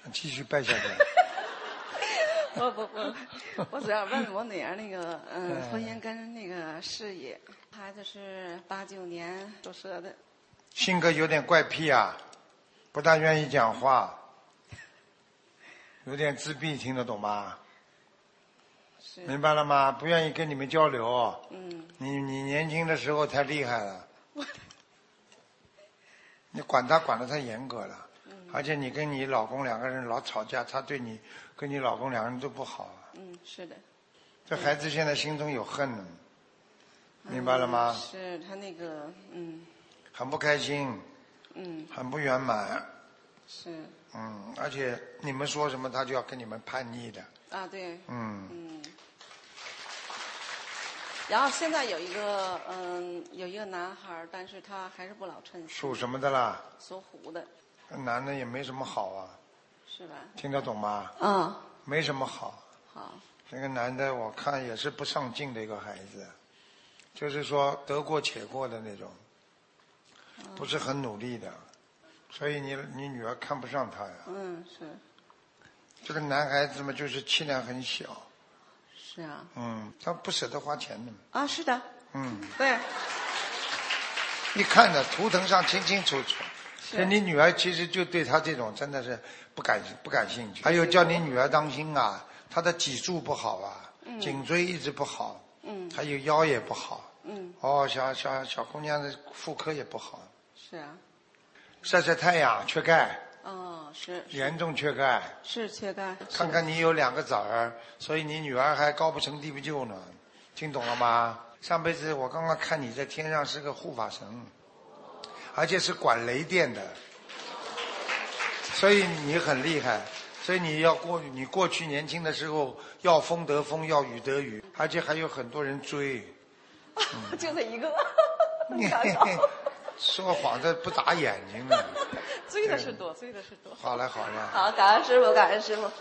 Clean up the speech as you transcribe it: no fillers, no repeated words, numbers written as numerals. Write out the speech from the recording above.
继续拜下去。 我只要问我女儿那个婚姻跟那个事业。孩子是89年属蛇的。 性格有点怪癖啊，不大愿意讲话，有点自闭，听得懂吗？明白了吗？不愿意跟你们交流。你年轻的时候太厉害了，你管他管得太严格了。而且你跟你老公两个人老吵架，他对你跟你老公两个人都不好。 是的。 这孩子现在心中有恨呢，明白了吗？ 是他那个很不开心，很不圆满。 是。 而且你们说什么，他就要跟你们叛逆的。 啊，对。然后现在有一个男孩，但是他还是不老称心。 属什么的啦？ 属虎的。 男的也没什么好啊。 是吧？ 听得懂吗？没什么好。 好。 这个男的我看也是不上进的一个孩子，就是说得过且过的那种，不是很努力的，所以你女儿看不上他呀。 是。 这个男孩子嘛，就是气量很小。 是啊。 他不舍得花钱的。 啊，是的。对。 一看的图腾上清清楚楚。所以你女儿其实就对他这种真的是不感兴趣。还有叫你女儿当心啊，她的脊柱不好啊，颈椎一直不好，还有腰也不好。小姑娘的妇科也不好。 是啊。 晒晒太阳，缺钙。 是。 严重缺钙。 是缺钙。 看看你有2个崽儿，所以你女儿还高不成低不就呢，听懂了吗？上辈子我刚刚看你在天上是个护法神，而且是管雷电的，所以你很厉害。所以你过去年轻的时候要风得风，要雨得雨，而且还有很多人追。 就这一个。 说谎这不打眼睛的。 追的是多。 好了。 好，感恩师傅，感恩师傅。